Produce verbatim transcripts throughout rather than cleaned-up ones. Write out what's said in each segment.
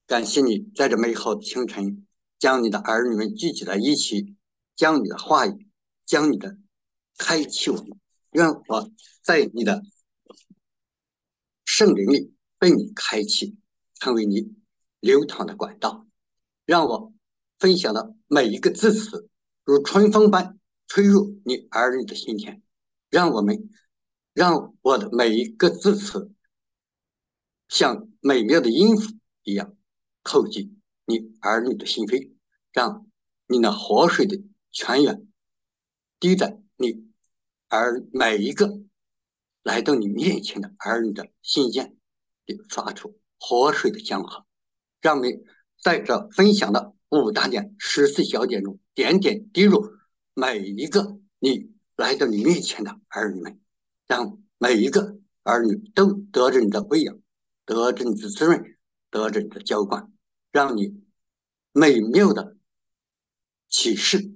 感谢你在这美好的清晨，将你的儿女们聚集在一起，将你的话语，将你的开启我们，让我在你的圣灵里被你开启，成为你流淌的管道，让我分享的每一个字词如春风般吹入你儿女的心田，让我们让我的每一个字词像美妙的音符一样透进你儿女的心扉，让你那活水的泉源滴在你儿每一个来到你面前的儿女的心间里，发出活水的江河，让你在这分享的五大点、十四小点中，点点滴入每一个你来到你面前的儿女们，让每一个儿女都得着你的喂养，得着你的滋润，得着你的浇灌，让你美妙的启示、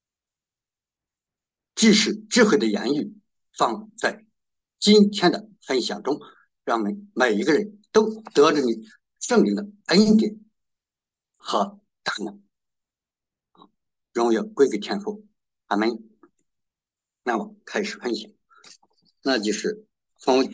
知识、智慧的言语放在今天的分享中，让我们每一个人都得着你圣灵的恩典和大能。荣耀归给天父，阿门。那我开始分享，那就是从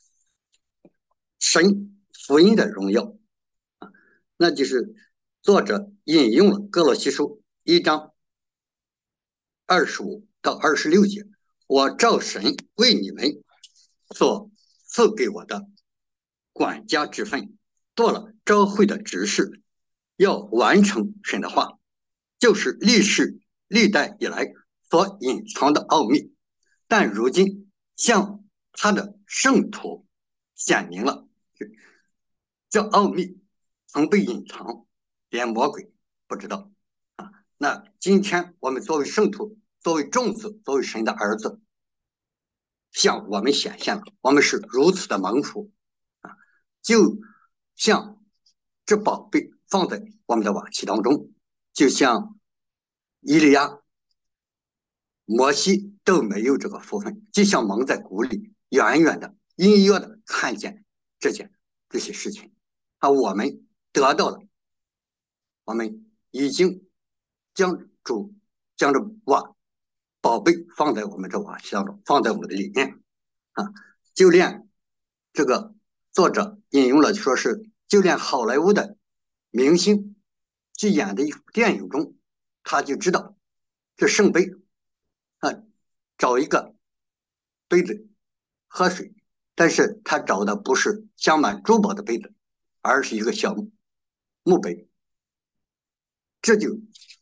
神福音的荣耀，那就是作者引用了哥罗西书一章二十五到二十六节，我照神为你们所赐给我的管家之分，做了召会的执事，要完成神的话，就是历世历代以来所隐藏的奥秘，但如今向他的圣徒显明了。这奥秘曾被隐藏，连魔鬼不知道啊。那今天我们作为圣徒，作为众子，作为神的儿子，向我们显现了，我们是如此的蒙福啊！就像这宝贝放在我们的瓦器当中，就像以利亚、摩西都没有这个福分，就像蒙在鼓里，远远的、隐约的看见这件这些事情啊，我们得到了，我们已经将主将这瓦宝贝放在我们这瓦器当中，放在我们的里面啊，就连这个作者引用了说是，就连好莱坞的明星去演的一部电影中，他就知道这圣杯啊，找一个杯子喝水，但是他找的不是镶满珠宝的杯子，而是一个小墓碑。这就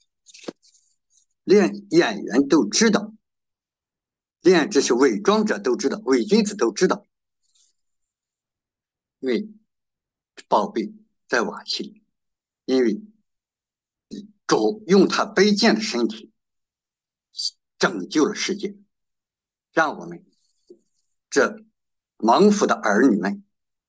连演员都知道，连这些伪装者都知道，伪君子都知道，因为宝贝在瓦器里，因为主用他卑贱的身体拯救了世界，让我们这蒙福的儿女们，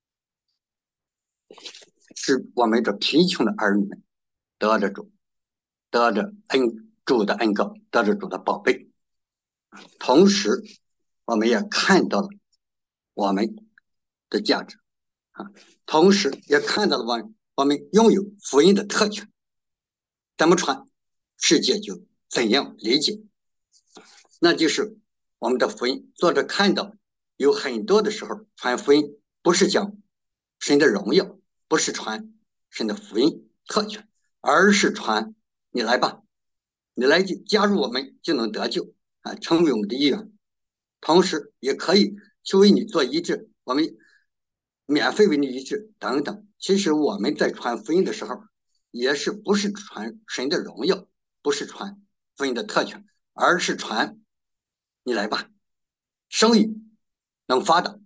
是我们这贫穷的儿女们得着主，得着恩主的恩膏，得着主的宝贝。同时，我们也看到了我们的价值啊，同时也看到了我们我们拥有福音的特权，怎么传，世界就怎样理解。那就是我们的福音。作者看到有很多的时候传福音不是讲神的荣耀，不是传神的福音特权，而是传你来吧，你来加入我们就能得救啊，成为我们的一员。同时也可以去为你做医治，我们免费为你医治等等。其实我们在传福音的时候，也是不是传神的荣耀，不是传福音的特权，而是传你来吧，生意能发达，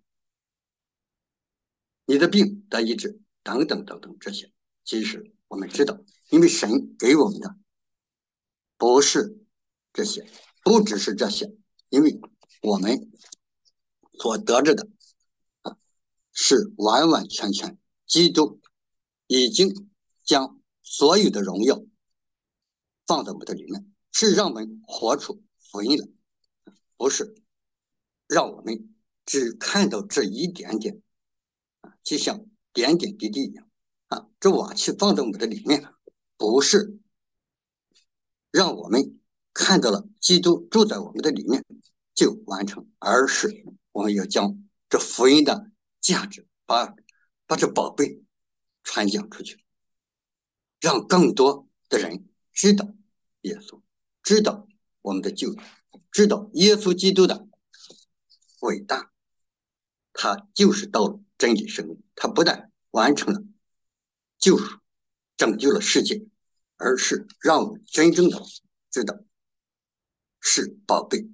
你的病得医治等等等等，这些其实我们知道，因为神给我们的不是这些，不只是这些，因为我们所得着的啊，是完完全全基督已经将所有的荣耀放在我们的里面，是让我们活出福音来，不是让我们只看到这一点点，就像点点滴滴一样。 啊，这瓦器放在我们的里面，不是让我们看到了基督住在我们的里面就完成，而是我们要将这福音的价值，把把这宝贝传讲出去，让更多的人知道耶稣，知道我们的救主，知道耶稣基督的伟大。他就是道路、真理、生命，他不但完成了救赎，拯救了世界，而是让我们真正的知道是宝贝，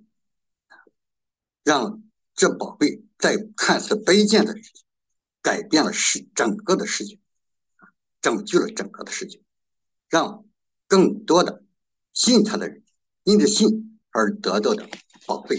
让这宝贝在看似卑贱的世界改变了世整个的世界，拯救了整个的世界，让更多的信他的人因着信而得到的宝贝。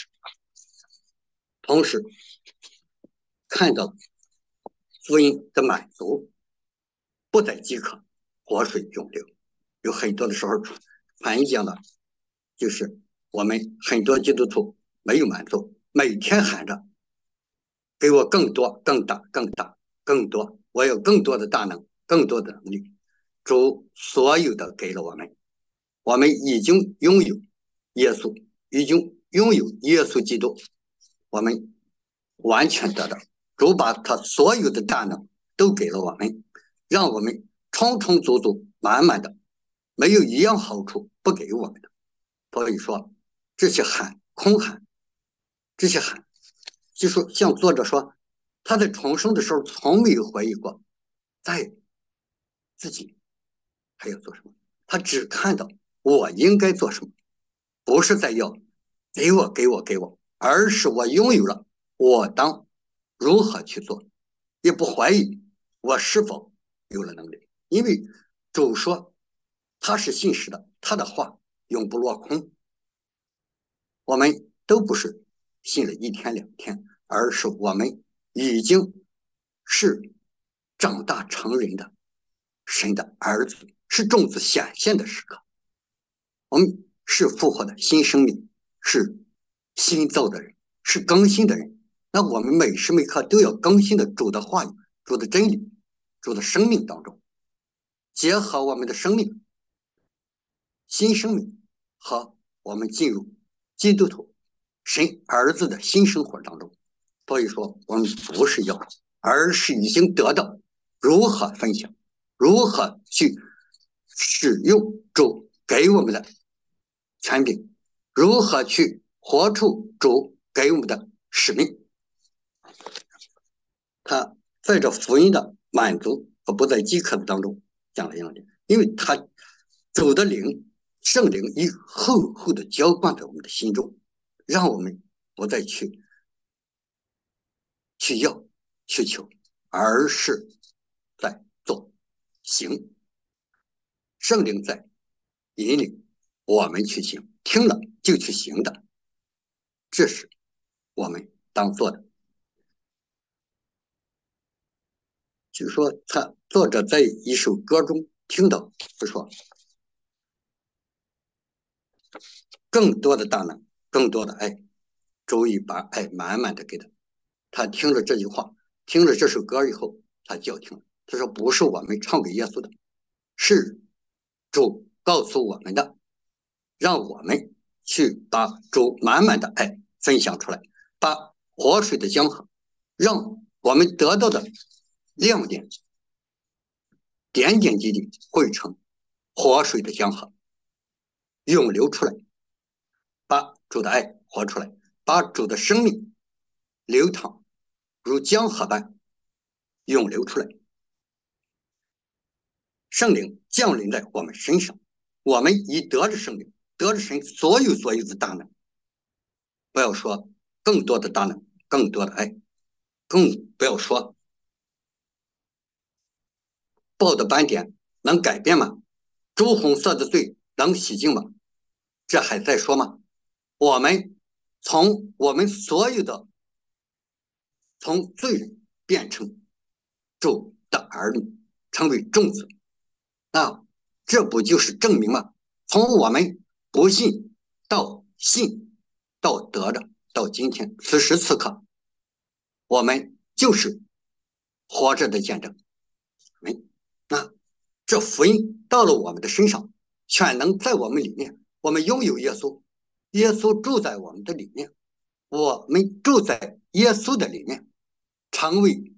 同时看到福音的满足，不再饥渴，活水涌流。有很多的时候传讲的就是我们很多基督徒没有满足，每天喊着给我更多更大更大更多，我有更多的大能，更多的能力。主所有的给了我们，我们已经拥有耶稣，已经拥有耶稣基督，我们完全得到。主把他所有的大能都给了我们，让我们充充足足满满的，没有一样好处不给我们的。所以说这些喊空喊，这些喊就说像作者说他在重生的时候从没有怀疑过在自己还要做什么，他只看到我应该做什么，不是在要给我给我给我，而是我拥有了，我当如何去做，也不怀疑我是否有了能力。因为主说他是信实的，他的话永不落空。我们都不是信了一天两天，而是我们已经是长大成人的神的儿子，是种子显现的时刻。我们是复活的新生命，是新造的人，是更新的人。那我们每时每刻都要更新的主的话语、主的真理、主的生命当中，结合我们的生命、新生命和我们进入基督徒神儿子的新生活当中。所以说我们不是要，而是已经得到如何分享，如何去使用主给我们的权柄，如何去活出主给我们的使命。他在这福音的满足和不在饥渴的当中讲了两点，因为他走的灵圣灵以厚厚的浇灌在我们的心中，让我们不再去去要去求，而是在做行。圣灵在引领我们去行，听了就去行的，这是我们当做的。就是说他作者在一首歌中听到就说更多的大能，更多的爱，主已把爱满满的给他。他听了这句话，听了这首歌以后，他叫停了。他说不是我们唱给耶稣的，是主告诉我们的，让我们去把主满满的爱分享出来，把活水的江河，让我们得到的亮点点点滴滴汇成活水的江河，涌流出来，把主的爱活出来，把主的生命流淌如江河般涌流出来。圣灵降临在我们身上，我们已得着圣灵，得着神所有所有的大能。不要说更多的大能，更多的爱，更不要说报的斑点能改变吗？朱红色的罪能洗净吗？这还在说吗？我们从我们所有的从罪人变成主的儿女，成为众子，那这不就是证明吗？从我们不信到信到得着到今天此时此刻，我们就是活着的见证。 没，那这福音到了我们的身上，全能在我们里面，我们拥有耶稣，耶稣住在我们的里面，我们住在耶稣的里面，成为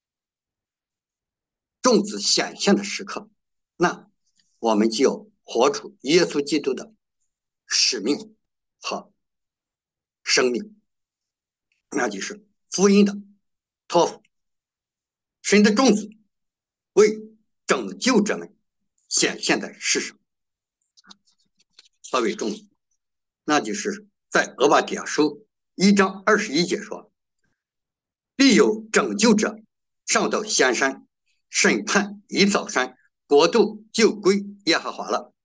种子显现的时刻，那我们就要活出耶稣基督的使命和生命，那就是福音的托付。神的种子为拯救者们显现在世上。所谓种子，那就是在俄巴底亚书一章二十一节说：“必有拯救者上到仙山，审判以早山，国度就归耶和华了。”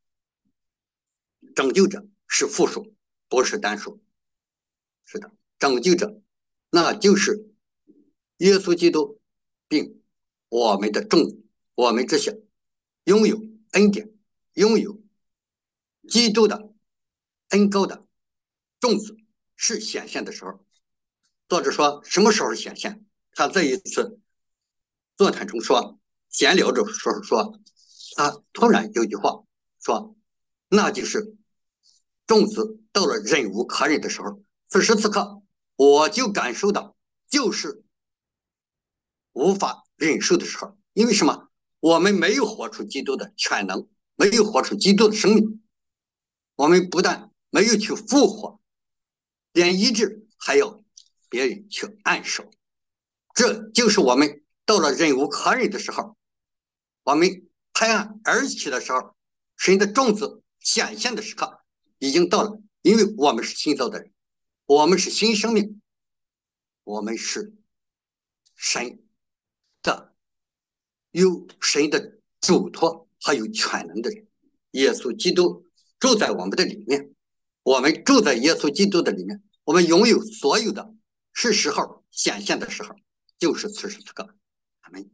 拯救者是复数，不是单数。是的，拯救者那就是耶稣基督，并我们的种子，我们这些拥有恩典、拥有基督的恩膏的种子是显现的时候。作者说什么时候显现？他这一次座谈中说，闲聊的时候说，他突然有句话说，那就是种子到了忍无可忍的时候。此时此刻，我就感受到就是无法忍受的时候。因为什么？我们没有活出基督的全能，没有活出基督的生命。我们不但没有去复活，连医治还要别人去按手。这就是我们到了忍无可忍的时候，我们拍案而起的时候，神的种子显现的时刻已经到了。因为我们是新造的人，我们是新生命，我们是神的有神的嘱托还有全能的人。耶稣基督住在我们的里面，我们住在耶稣基督的里面，我们拥有所有的，是时候显现的时候，就是此时此刻。阿们。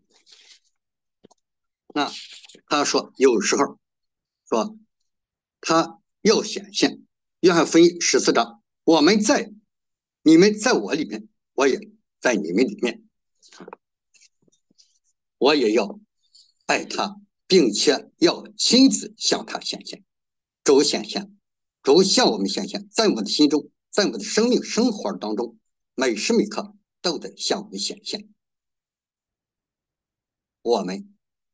那他说有时候说他要显现，约翰福音十四章，我们在你们在我里面，我也在你们里面，我也要爱他，并且要亲自向他显现。主显现，主向我们显现，在我们的心中，在我们的生命生活当中，每时每刻都在向我们显现。我们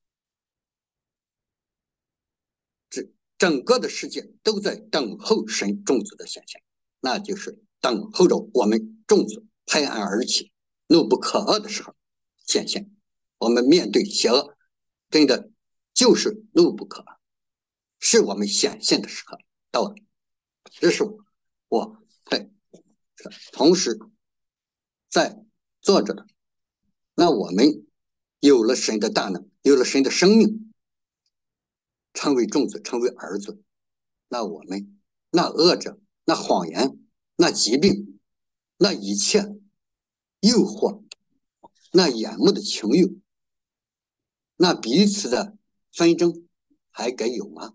整个的世界都在等候神种子的显现，那就是等候着我们种子拍案而起，怒不可遏的时候显现。我们面对邪恶，真的就是怒不可遏，是我们显现的时刻到了。这是我对，同时在做着的。那我们有了神的大能，有了神的生命，成为种子，成为儿子，那我们那恶者，那谎言，那疾病，那一切诱惑，那眼目的情欲，那彼此的纷争，还该有吗？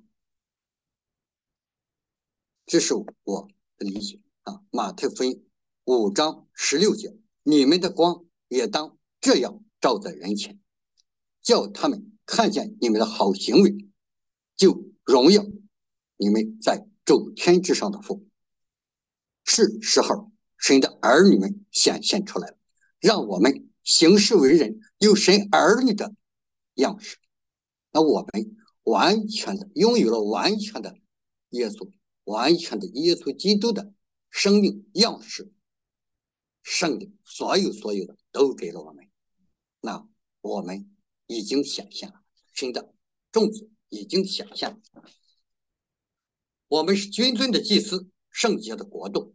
这是我的理解啊。马太福音五章十六节，你们的光也当这样照在人前，叫他们看见你们的好行为，就荣耀你们在诸天之上的父。是时候神的儿女们显现出来了，让我们行事为人有神儿女的样式。那我们完全的拥有了完全的耶稣，完全的耶稣基督的生命样式，圣灵所有所有的都给了我们。那我们已经显现了，神的种子已经显现了。我们是君尊的祭司，圣洁的国度。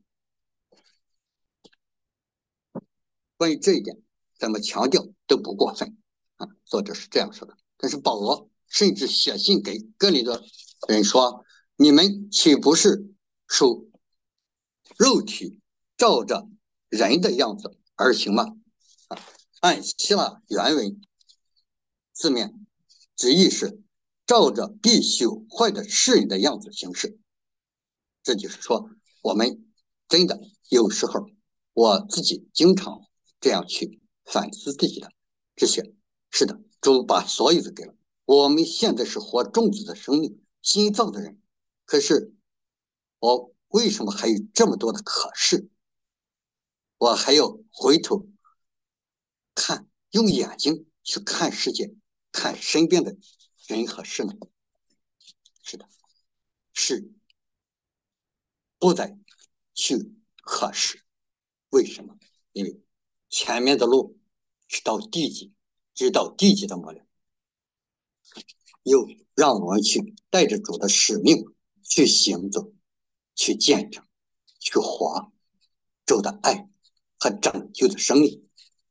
关于这一点，怎么强调都不过分啊。作者是这样说的。但是保罗甚至写信给哥林多人说：“你们岂不是属肉体，照着人的样子而行吗？”啊，按希腊原文字面直译是照着必朽坏的世人的样子行事。这就是说，我们真的有时候，我自己经常这样去反思自己的这些。是的， 主把所有的给了我们。现在是活种子的生命，新造的人，可是我为什么还有这么多的可是？我还要回头看，用眼睛去看世界，看身边的人和事呢？是的，是不再去可视。为什么？因为前面的路是到地极，直到地极的末了，又让我们去带着主的使命去行走，去见证，去活主的爱和拯救的生命。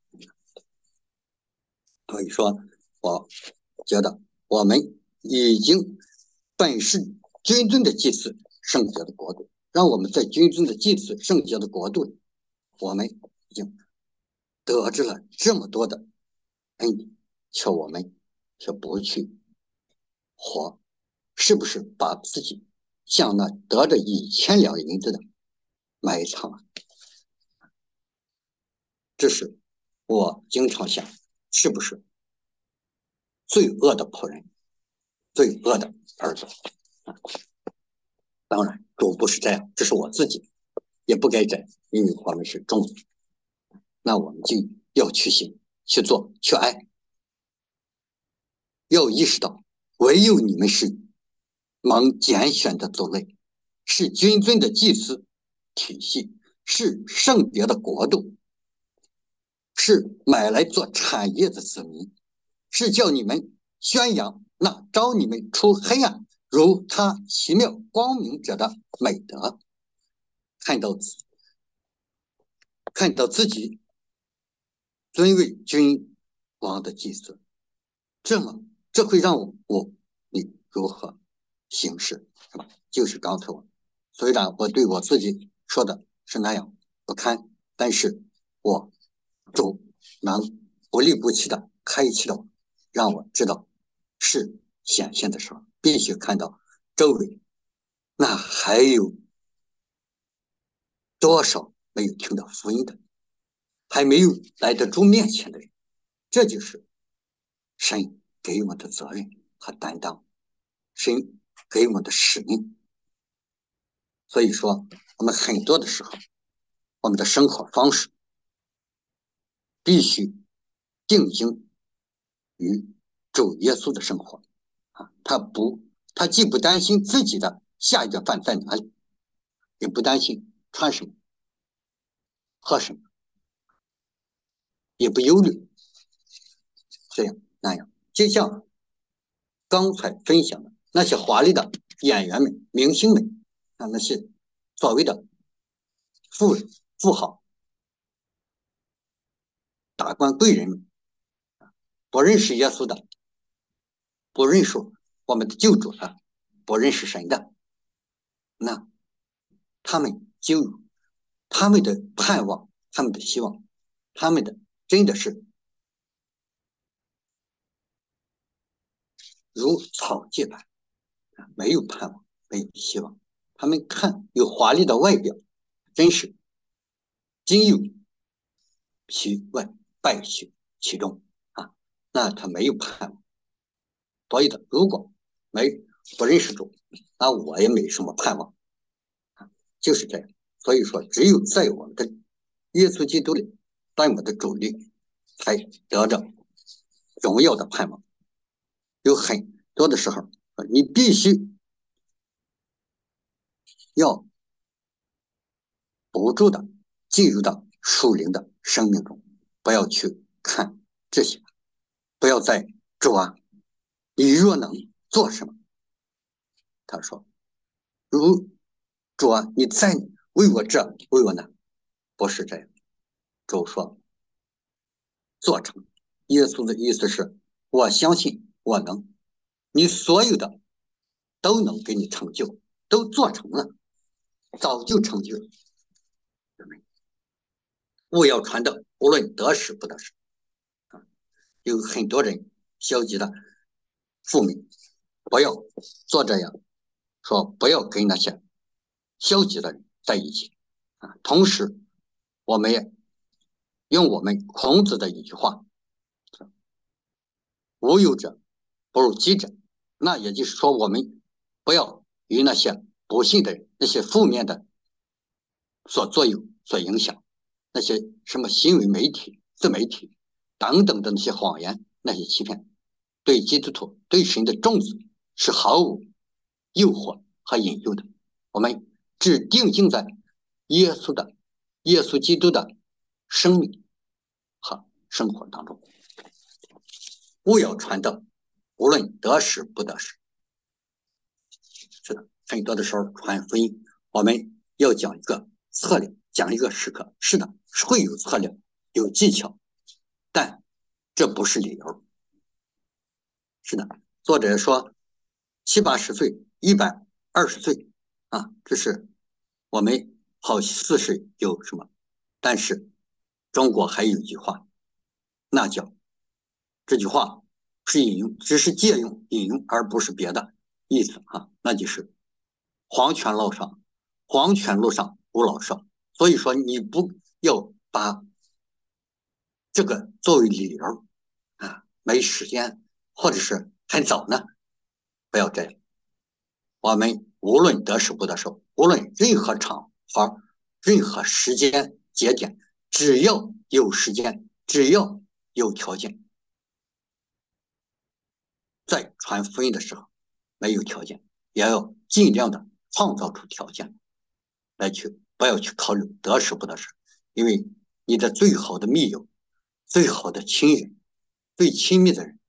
所以说，我觉得我们已经本是君尊的祭司，圣洁的国度，让我们在君尊的祭司圣洁的国度，我们已经得知了这么多的恩典，却我们却不去活，是不是把自己像那得着一千两银子的埋藏啊？这是我经常想，是不是罪恶的仆人，罪恶的儿子？当然，主不是这样，这是我自己，也不该这样，因为我们是众子，那我们就要去行、去做、去爱，要意识到，唯有你们是蒙拣选的族类，是君尊的祭司体系，是圣别的国度，是买来做产业的子民，是叫你们宣扬那招你们出黑暗如他奇妙光明者的美德，看到看到自己尊为君王的祭司，这么这会让我我你如何行事，是吧？就是刚才我虽然我对我自己说的是那样不堪，但是我主能不离不弃的开启了，让我知道是显现的时候，必须看到周围那还有多少没有听到福音的，还没有来到主面前的人，这就是神给我们的责任和担当，神给我们的使命。所以说，我们很多的时候，我们的生活方式必须定睛于主耶稣的生活啊，他不，他既不担心自己的下一顿饭在哪里，也不担心穿什么、喝什么，也不忧虑这样那样。就像刚才分享的那些华丽的演员们、明星们啊，那些所谓的富人、富豪、达官贵人们，不认识耶稣的，不认识我们的救主的，不认识神的，那他们就他们的盼望，他们的希望，他们的真的是如草芥般，没有盼望，没有希望。他们看有华丽的外表，真是金有其外，败絮其中啊，那他没有盼望。所以的，如果没不认识主，那我也没什么盼望，就是这样。所以说，只有在我们的耶稣基督里，在我们的主里，才得着荣耀的盼望。有很多的时候，你必须要不住的进入到属灵的生命中，不要去看这些，不要再主啊，你若能做什么？他说，如主啊，你再为我这为我那，不是这样。主说，做成。耶稣的意思是，我相信我能，你所有的都能给你成就，都做成了，早就成就了。务要传道，无论得失不得失。有很多人消极的负面，不要做这样，说不要跟那些消极的人在一起啊。同时，我们也用我们孔子的一句话： 无有者不如己者。那也就是说，我们不要与那些不信的人、那些负面的所作用、所影响，那些什么新闻媒体、自媒体等等的那些谎言、那些欺骗，对基督徒、对神的种子是毫无诱惑和引诱的。我们只定睛在耶稣的、耶稣基督的生命和生活当中，勿要传道，无论得时不得时。是的，很多的时候传福音，我们要讲一个策略，讲一个时刻。是的，会有策略，有技巧，但这不是理由。是的，作者说七八十岁、一百二十岁啊，这是我们好似是有什么，但是中国还有一句话，那叫这句话是引用，只是借用引用，而不是别的意思啊，那就是黄泉路上，黄泉路上无老少。所以说，你不要把这个作为理由啊，没时间，或者是还早呢，不要这样。我们无论得时不得时，无论任何场合、任何时间节点，只要有时间，只要有条件，在传福音的时候，没有条件，也要尽量的创造出条件来去，不要去考虑得时不得时，因为你的最好的密友、最好的亲人、最亲密的人，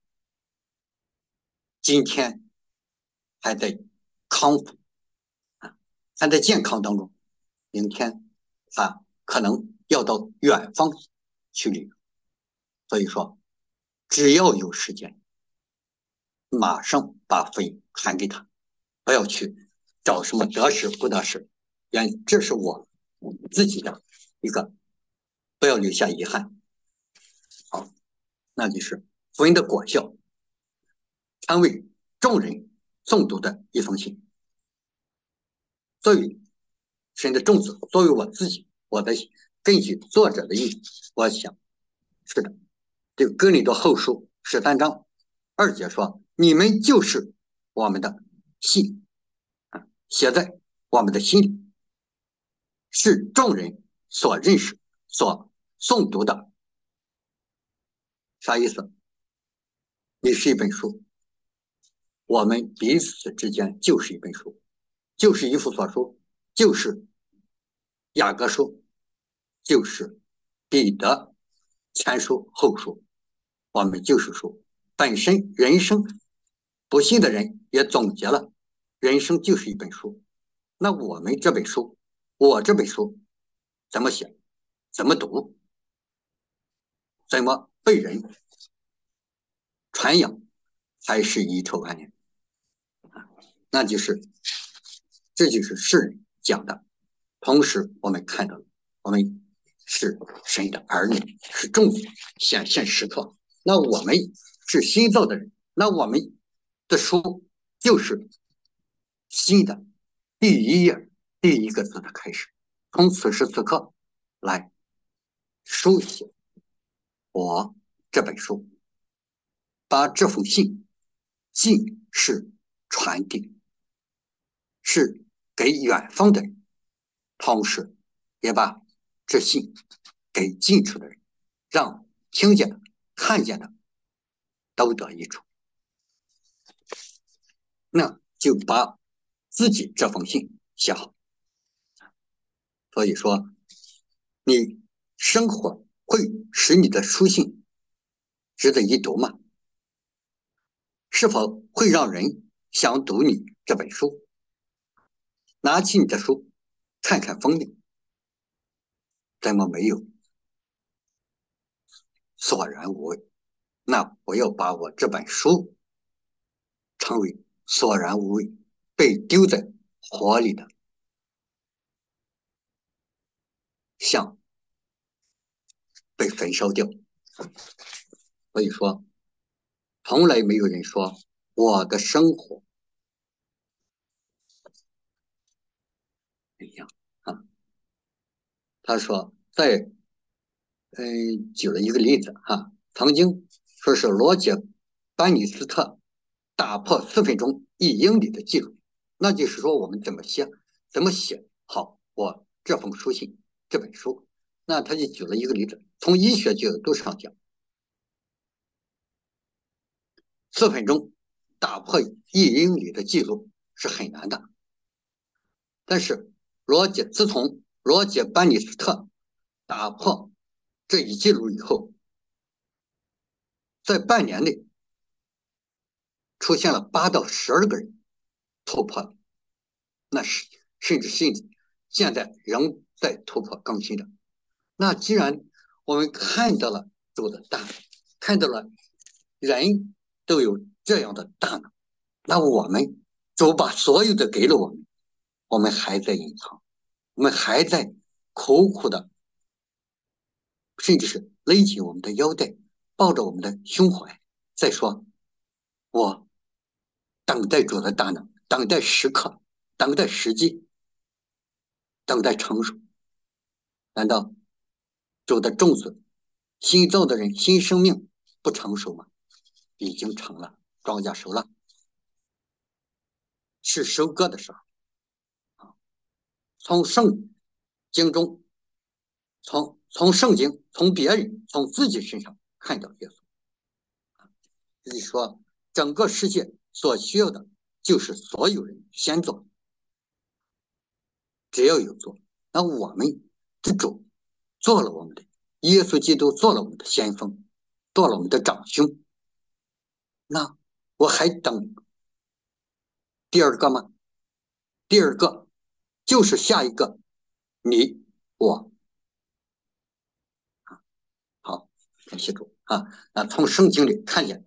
今天还在康复啊，还在健康当中，明天啊可能要到远方去旅游。所以说，只要有时间，马上把福音传给他，不要去找什么得时不得时。原这是我自己的一个，不要留下遗憾。好，那就是福音的果效，常为众人诵读的一封信。作为神的种子，作为我自己，我的根据作者的意思，我想是的。这个哥林多后书十三章二节说：“你们就是我们的信啊，写在我们的心里，是众人所认识、所诵读的。”啥意思？你是一本书，我们彼此之间就是一本书，就是以弗所书，就是雅各书，就是彼得前书后书，我们就是书。本身人生不信的人也总结了，人生就是一本书。那我们这本书，我这本书怎么写，怎么读，怎么被人传扬，才是遗臭万年。那就是这就是世人讲的。同时我们看到了，我们是神的儿女，是众子显现时刻。那我们是新造的人，那我们的书就是新的第一页第一个字的开始，从此时此刻来书写我这本书，把这封信，信是传递，是给远方的人，同时也把这信给近处的人，让听见的、看见的都得益处。那就把自己这封信写好。所以说，你生活会使你的书信值得一读吗？是否会让人想读你这本书？拿起你的书，看看封面，怎么没有索然无味？那不要把我这本书称为索然无味，被丢在火里的像被焚烧掉。所以说，从来没有人说我的生活一样啊。他说，在嗯、呃，举了一个例子哈、啊，曾经说是罗杰班尼斯特打破四分钟一英里的记录。那就是说，我们怎么写，怎么写好我这封书信这本书。那他就举了一个例子，从医学角度上讲，四分钟打破一英里的记录是很难的。但是罗杰自从罗杰班尼斯特打破这一记录以后，在半年内出现了八到十二个人突破了，那是甚至甚至现在仍在突破更新的。那既然我们看到了主的大能，看到了人都有这样的大能，那我们主把所有的给了我们，我们还在隐藏，我们还在苦苦的，甚至是勒紧我们的腰带，抱着我们的胸怀，再说我等待主的大能，等待时刻，等待时机，等待成熟。难道主的种子，新造的人，新生命不成熟吗？已经成了，庄稼熟了，是收割的时候。从圣经中，从从圣经，从别人，从自己身上看到耶稣。就是说，整个世界所需要的，就是所有人先做，只要有做，那我们的主做了我们的，耶稣基督做了我们的先锋，做了我们的长兄。那我还等第二个吗？第二个就是下一个你我。好，感谢主啊。那从圣经里看见，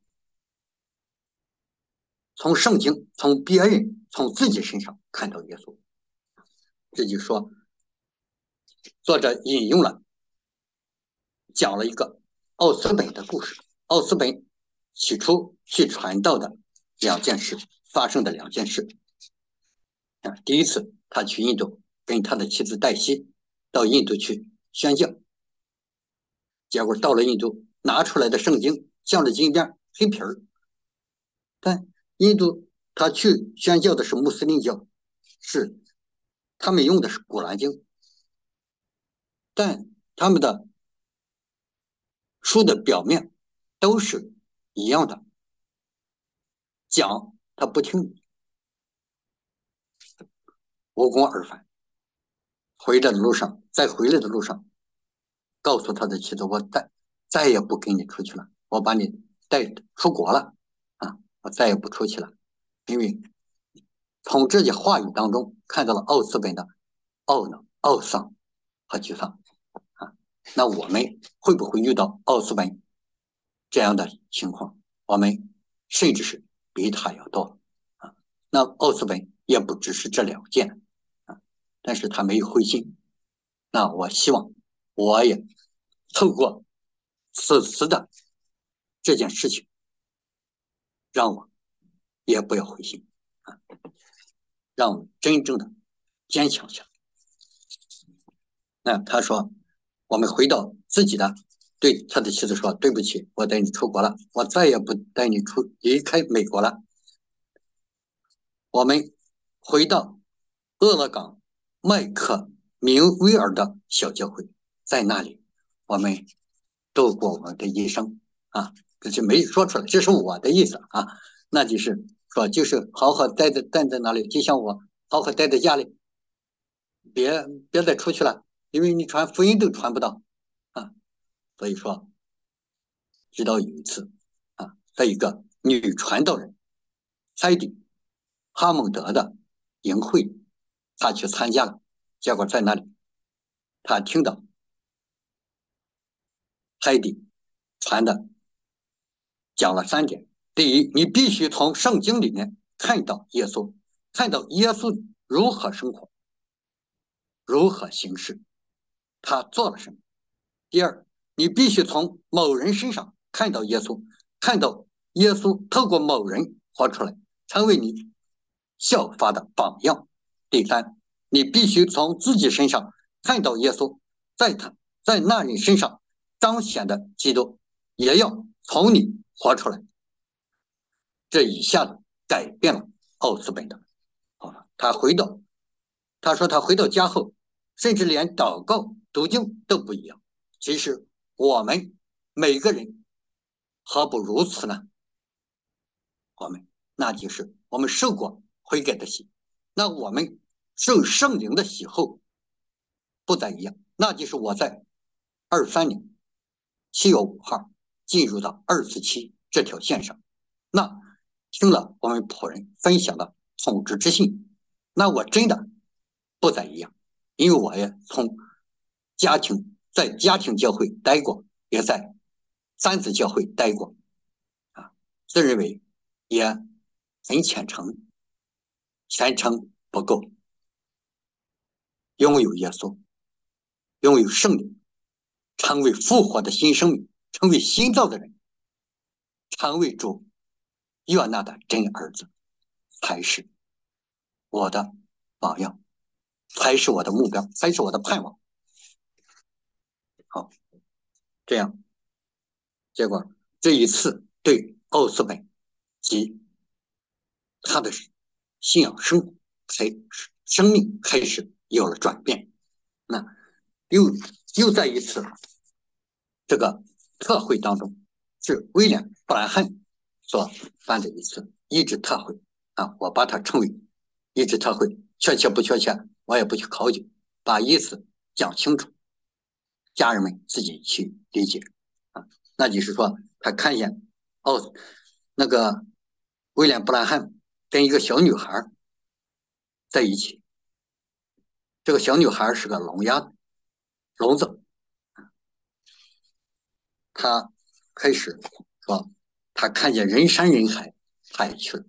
从圣经，从别人，从自己身上看到耶稣。这就说，作者引用了，讲了一个奥斯本的故事。奥斯本起初去传道的两件事，发生的两件事。啊，第一次他去印度，跟他的妻子黛西到印度去宣教，结果到了印度，拿出来的圣经像着金边黑皮儿。但印度他去宣教的是穆斯林教，是他们用的是古兰经，但他们的书的表面都是一样的，讲他不听，无功而返。回来的路上，在回来的路上，告诉他的妻子：“我再再也不跟你出去了，我把你带出国了啊，我再也不出去了。”因为从这些话语当中看到了奥斯本的懊恼、懊丧和沮丧啊。那我们会不会遇到奥斯本这样的情况？我们甚至是比他要多啊。那奥斯本也不只是这两件啊，但是他没有灰心。那我希望我也透过此次的这件事情，让我也不要灰心啊，让我真正的坚强下来。那他说，我们回到自己的，对他的妻子说：“对不起，我带你出国了，我再也不带你出离开美国了。”我们回到俄勒冈麦克明威尔的小教会，在那里我们度过我们的一生啊，这就没说出来，这是我的意思啊，那就是说，就是好好待在待在那里，就像我好好待在家里，别别再出去了，因为你传福音都传不到啊。所以说，直到有一次啊，在一个女传道人海蒂哈蒙德的营会，他去参加了，结果在那里，他听到海蒂传的讲了三点。第一，你必须从圣经里面看到耶稣，看到耶稣如何生活，如何行事，他做了什么。第二，你必须从某人身上看到耶稣，看到耶稣透过某人活出来，成为你效法的榜样。第三，你必须从自己身上看到耶稣，在他在那人身上彰显的基督，也要从你活出来。 这一下子改变了奥斯本的啊。他回到，他说他回到家后，甚至连祷告、读经都不一样。其实我们每个人何不如此呢？我们那就是我们受过悔改的洗，那我们受圣灵的洗后不再一样。那就是我在二三年七月五号进入到二四七这条线上，那听了我们仆人分享的统治之信，那我真的不再一样，因为我也从家庭在家庭教会待过，也在三子教会待过啊，自认为也很虔诚，虔诚不够，拥有耶稣，拥有圣灵，成为复活的新生命，成为新造的人，成为主悦纳的真儿子，才是我的榜样，才是我的目标，才是我的盼望。好，这样，结果这一次对奥斯本及他的信仰生活才生命开始有了转变。那又又在一次这个特会当中，是威廉布兰汉所办的一次医治特会啊，我把它称为医治特会，确切不确切我也不去考究，把意思讲清楚，家人们自己去理解啊。那就是说，他看见哦，那个威廉布兰汉跟一个小女孩在一起，这个小女孩是个聋哑聋子，他开始说，他看见人山人海，他也去了。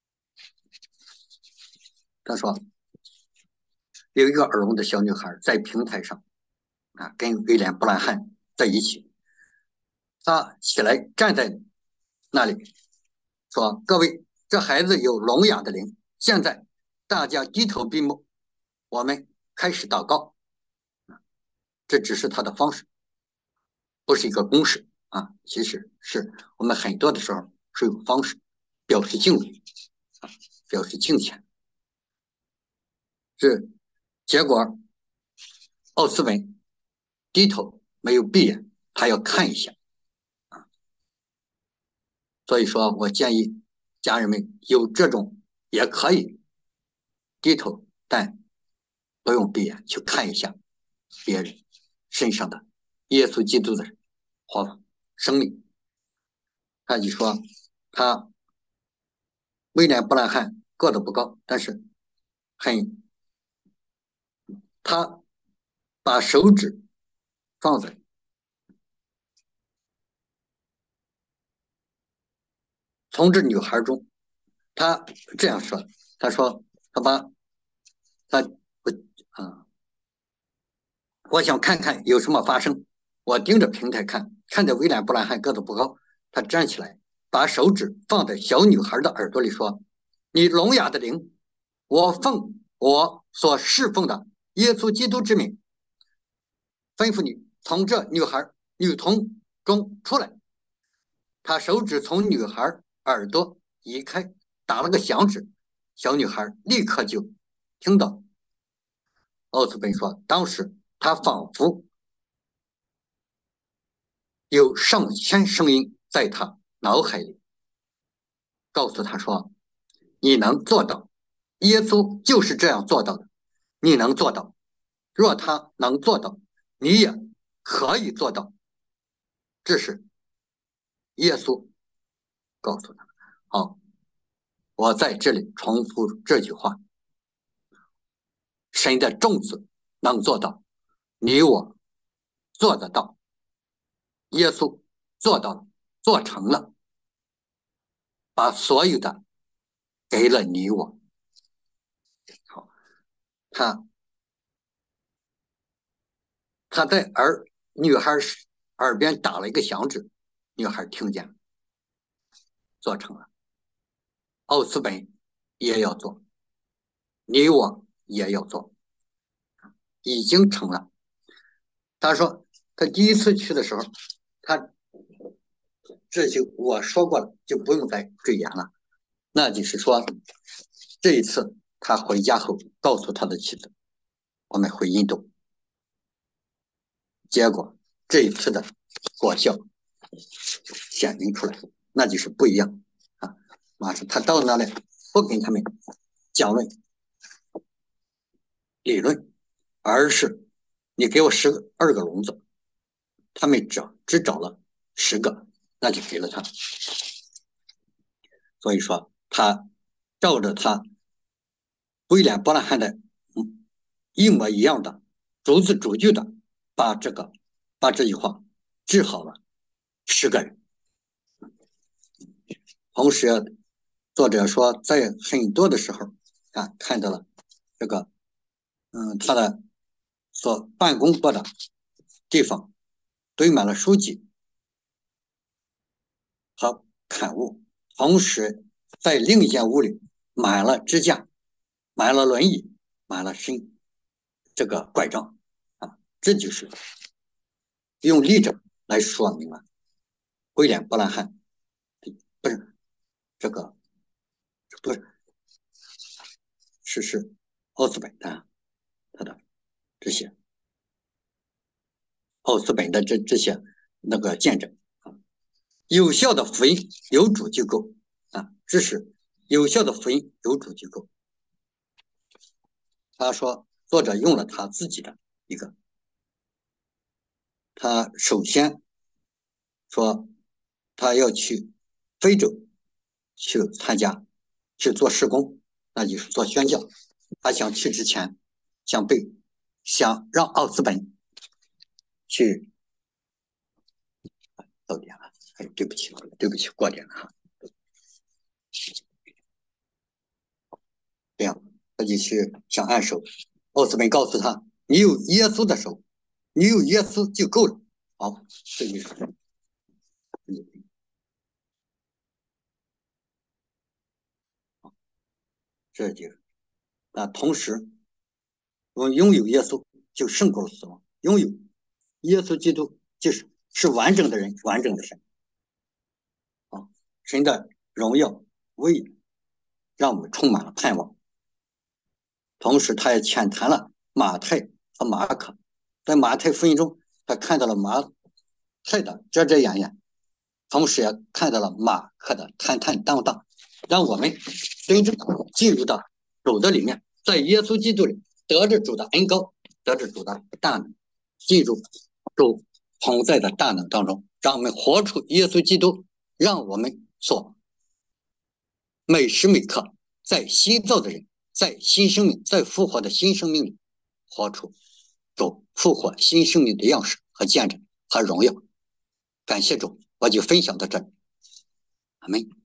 他说，有一个耳聋的小女孩在平台上啊，跟威廉布兰汉在一起。他起来站在那里说：“各位，这孩子有聋哑的灵，现在大家低头闭目，我们开始祷告。这只是他的方式，不是一个公式啊。其实是我们很多的时候是有方式表示敬畏啊，表示敬虔。是结果，奥斯本低头没有闭眼，他要看一下啊。所以说我建议家人们有这种也可以低头，但不用闭眼去看一下别人身上的耶稣基督的活法生命。他就说，他威廉布兰汉个子不高，但是很，他把手指放在从这女孩中，他这样说，他说他把他不啊，我想看看有什么发生。我盯着平台看，看着威廉布兰汉个子不高，他站起来，把手指放在小女孩的耳朵里说：“你聋哑的灵，我奉我所侍奉的耶稣基督之名，吩咐你从这女孩女童中出来。”他手指从女孩耳朵移开，打了个响指，小女孩立刻就听到。奥斯本说，当时他仿佛有上千声音在他脑海里告诉他说：“你能做到，耶稣就是这样做到的，你能做到。若他能做到，你也可以做到。”这是耶稣告诉他。好，我在这里重复这句话：神的种子能做到，你我做得到。耶稣做到了，做成了，把所有的给了你我。好，他他在耳女孩耳边打了一个响指，女孩听见了，做成了。奥斯本也要做，你我也要做，已经成了。他说他第一次去的时候，他这就我说过了，就不用再赘言了。 那就是说，这一次他回家后告诉他的妻子，我们回印度。结果这一次的果效显明出来，那就是不一样啊！马上他到那里不跟他们讲论理论，而是你给我十个二个笼子，他们只只找了十个，那就给了他。所以说他照着他威廉伯兰汉的一模一样的逐字逐句的把这个把这句话治好了十个人。同时作者说在很多的时候啊看到了这个嗯他的所办公过的地方堆满了书籍和刊物，同时在另一间屋里买了支架，买了轮椅，买了身这个拐杖啊，这就是用例证来说明了威廉伯兰汉不是这个不是是是奥斯本的他的这些奥斯本的这这些那个见证啊，有效的福音有主就够啊，这是有效的福音有主就够。他说作者用了他自己的一个，他首先说他要去非洲去参加去做事工，那就是做宣教。他想去之前想被想让奥斯本去到点了，哎，对不起对不起过点了哈，这样他就去想按手。奥斯本告诉他，你有耶稣的手，你有耶稣就够了。好，这就是这就是那同时我们拥有耶稣就胜过了死亡，拥有耶稣基督就是是完整的人，完整的神啊！神的荣耀威让我们充满了盼望。同时，他也浅谈了马太和马可，在马太福音中，他看到了马太的遮遮掩掩，同时也看到了马可的坦坦荡荡，让我们真正进入到主的里面，在耶稣基督里得着主的恩膏，得着主的大能，进入主同在的大能当中，让我们活出耶稣基督，让我们所每时每刻在新造的人，在新生命，在复活的新生命里活出主复活新生命的样式和见证和荣耀。感谢主，我就分享到这里，阿门。